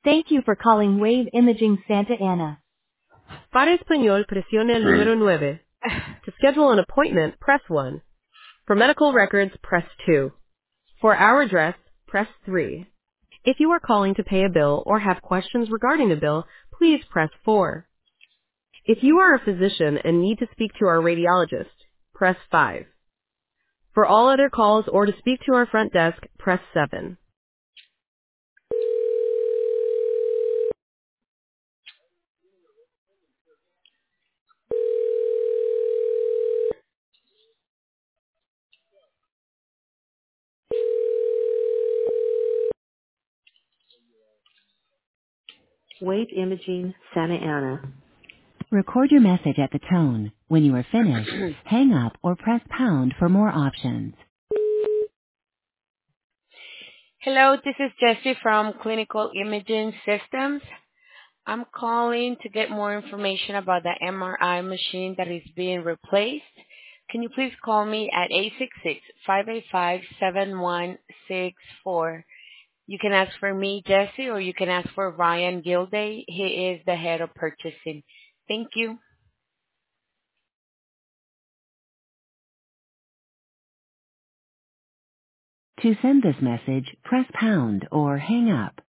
Thank you for calling Wave Imaging Santa Ana. Para español, presione el número 9. To schedule an appointment, press 1. For medical records, press 2. For our address, press 3. If you are calling to pay a bill or have questions regarding the bill, please press 4. If you are a physician and need to speak to our radiologist, press 5. For all other calls or to speak to our front desk, press 7. Wave Imaging Santa Ana. Record your message at the tone. When you are finished, hang up or press pound for more options. Hello, this is Jessie from Clinical Imaging Systems. I'm calling to get more information about the MRI machine that is being replaced. Can you please call me at 866-585-7164? You can ask for me, Jessie, or you can ask for Ryan Gilday. He is the head of purchasing. Thank you. To send this message, press pound or hang up.